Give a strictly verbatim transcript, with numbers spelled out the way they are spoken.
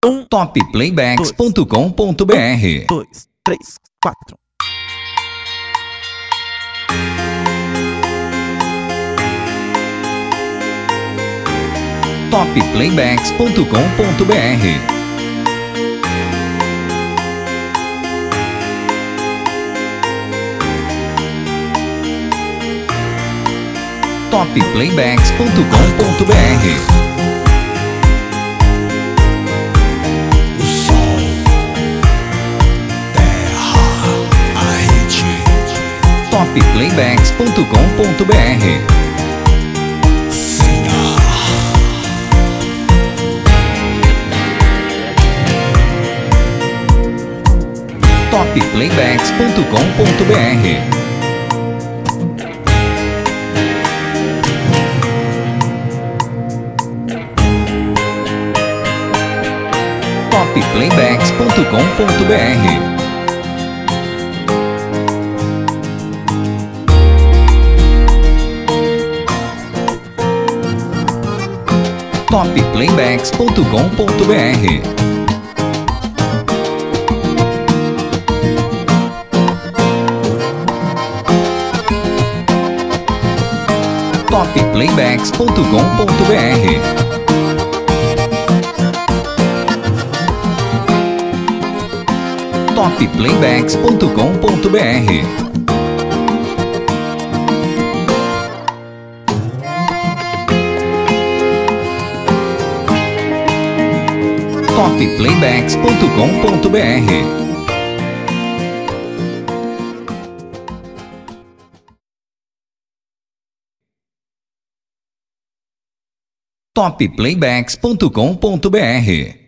Um, top playbacks ponto com ponto br. dois, três, quatro. top playbacks ponto com ponto br. top playbacks ponto com ponto br. O sol, terra, a rede. top playbacks ponto com ponto br. Senha. top playbacks ponto com ponto br. top playbacks ponto com ponto br. top playbacks ponto com ponto br. top playbacks ponto com ponto br. top playbacks ponto com ponto br. top playbacks ponto com ponto br. top playbacks ponto com ponto br.